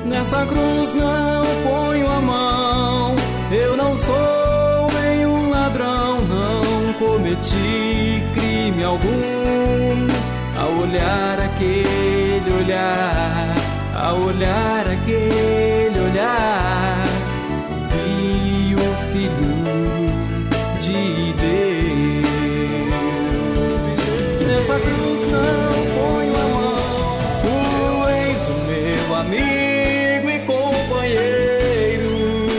Nessa cruz não ponho a mão. Eu não sou nenhum ladrão, não cometi crime algum. Ao olhar aquele olhar, ao olhar aquele olhar, vi o Filho de Deus. Nessa cruz não ponho a mão. Tu és o meu amigo e companheiro.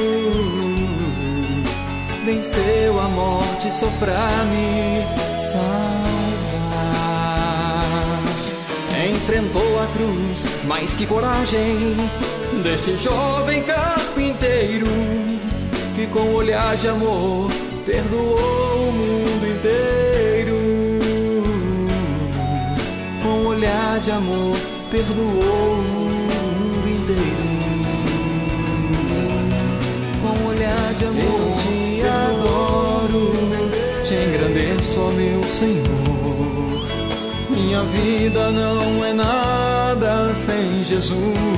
Venceu a morte só pra me salvar. Enfrentou a cruz, mas que coragem deste jovem carpinteiro, que com olhar de amor perdoou o mundo inteiro. Com olhar de amor perdoou o mundo inteiro. Com olhar de amor eu te adoro, te engrandeço, ó meu Senhor. Minha vida não é nada sem Jesus.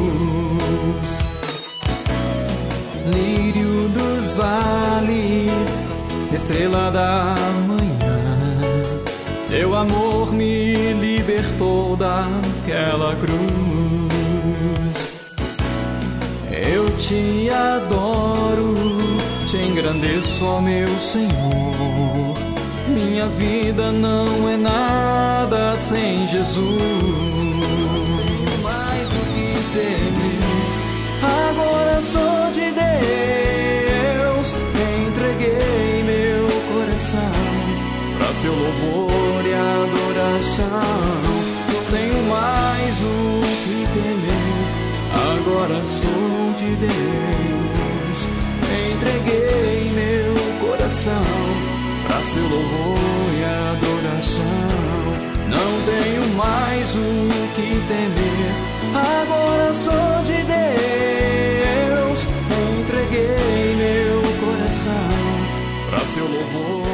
Lírio dos vales, estrela da manhã, teu amor me libertou daquela cruz. Eu te adoro, te engrandeço, ó meu Senhor. Minha vida não é nada sem Jesus. Mais o que temer, agora sou de Deus. Entreguei meu coração pra seu louvor e adoração. Não tenho mais o que temer, agora sou de Deus. Entreguei meu coração pra seu louvor e adoração. Não tenho mais o que temer, agora sou de Deus. Entreguei meu coração pra seu louvor